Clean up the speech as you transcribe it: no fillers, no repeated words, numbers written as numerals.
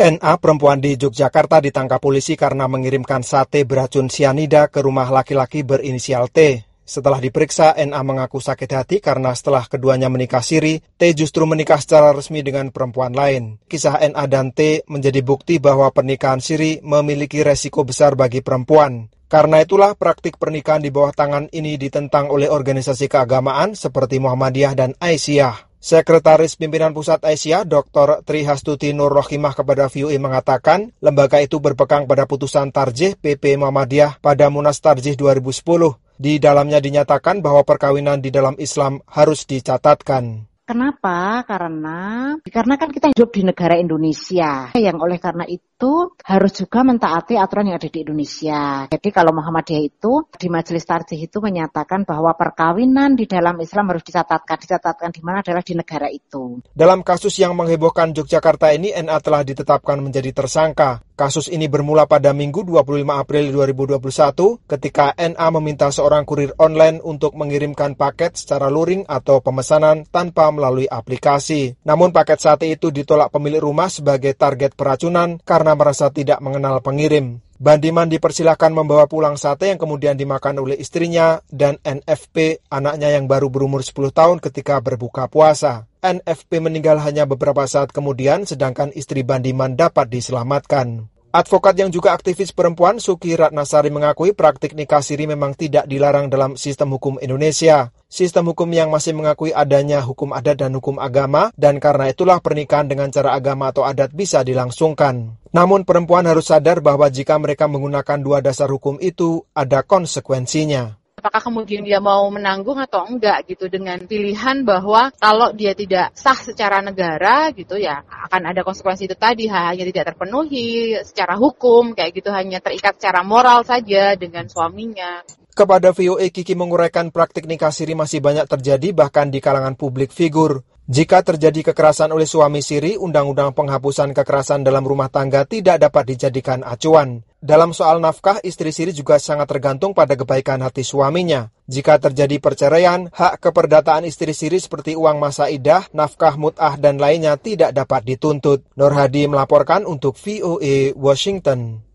NA, perempuan di Yogyakarta, ditangkap polisi karena mengirimkan sate beracun sianida ke rumah laki-laki berinisial T. Setelah diperiksa, NA mengaku sakit hati karena setelah keduanya menikah siri, T justru menikah secara resmi dengan perempuan lain. Kisah NA dan T menjadi bukti bahwa pernikahan siri memiliki resiko besar bagi perempuan. Karena itulah praktik pernikahan di bawah tangan ini ditentang oleh organisasi keagamaan seperti Muhammadiyah dan Aisyah. Sekretaris Pimpinan Pusat Aisyah, Dr. Tri Hastuti Nur Rohimah kepada VOA mengatakan, lembaga itu berpegang pada putusan Tarjih PP Muhammadiyah pada Munas Tarjih 2010. Di dalamnya dinyatakan bahwa perkawinan di dalam Islam harus dicatatkan. Kenapa? Karena kan kita hidup di negara Indonesia, yang oleh karena itu harus juga mentaati aturan yang ada di Indonesia. Jadi kalau Muhammadiyah itu di Majelis Tarjih itu menyatakan bahwa perkawinan di dalam Islam harus dicatatkan di mana adalah di negara itu. Dalam kasus yang menghebohkan Yogyakarta ini, NA telah ditetapkan menjadi tersangka. Kasus ini bermula pada Minggu 25 April 2021 ketika NA meminta seorang kurir online untuk mengirimkan paket secara luring atau pemesanan tanpa melalui aplikasi. Namun paket sate itu ditolak pemilik rumah sebagai target peracunan karena merasa tidak mengenal pengirim. Bandiman dipersilakan membawa pulang sate yang kemudian dimakan oleh istrinya dan NFP, anaknya yang baru berumur 10 tahun ketika berbuka puasa. NFP meninggal hanya beberapa saat kemudian, sedangkan istri Bandiman dapat diselamatkan. Advokat yang juga aktivis perempuan, Suki Ratnasari, mengakui praktik nikah siri memang tidak dilarang dalam sistem hukum Indonesia. Sistem hukum yang masih mengakui adanya hukum adat dan hukum agama, dan karena itulah pernikahan dengan cara agama atau adat bisa dilangsungkan. Namun perempuan harus sadar bahwa jika mereka menggunakan dua dasar hukum itu, ada konsekuensinya. Apakah kemudian dia mau menanggung atau enggak gitu dengan pilihan bahwa kalau dia tidak sah secara negara gitu ya akan ada konsekuensi itu tadi, hanya tidak terpenuhi secara hukum kayak gitu, hanya terikat secara moral saja dengan suaminya. Kepada VOA, Kiki menguraikan praktik nikah siri masih banyak terjadi bahkan di kalangan publik figur. Jika terjadi kekerasan oleh suami siri, Undang-Undang Penghapusan Kekerasan dalam Rumah Tangga tidak dapat dijadikan acuan. Dalam soal nafkah, istri siri juga sangat tergantung pada kebaikan hati suaminya. Jika terjadi perceraian, hak keperdataan istri siri seperti uang masa idah, nafkah mut'ah, dan lainnya tidak dapat dituntut. Nur Hadi melaporkan untuk VOA Washington.